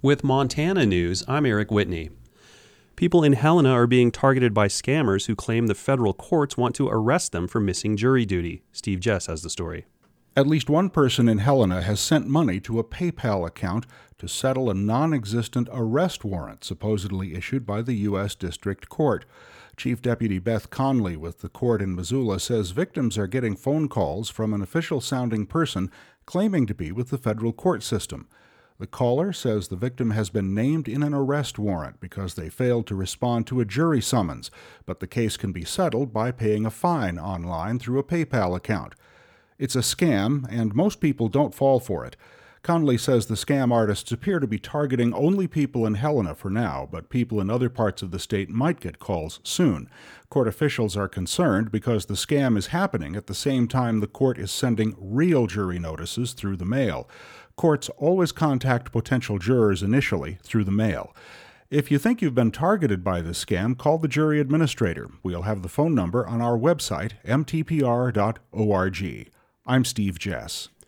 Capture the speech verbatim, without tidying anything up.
With Montana News, I'm Eric Whitney. People in Helena are being targeted by scammers who claim the federal courts want to arrest them for missing jury duty. Steve Jess has the story. At least one person in Helena has sent money to a PayPal account to settle a non-existent arrest warrant supposedly issued by the U S District Court. Chief Deputy Beth Conley with the court in Missoula says victims are getting phone calls from an official-sounding person claiming to be with the federal court system. The caller says the victim has been named in an arrest warrant because they failed to respond to a jury summons, but the case can be settled by paying a fine online through a PayPal account. It's a scam, and most people don't fall for it. Conley says the scam artists appear to be targeting only people in Helena for now, but people in other parts of the state might get calls soon. Court officials are concerned because the scam is happening at the same time the court is sending real jury notices through the mail. Courts always contact potential jurors initially through the mail. If you think you've been targeted by this scam, call the jury administrator. We'll have the phone number on our website, m t p r dot org. I'm Steve Jess.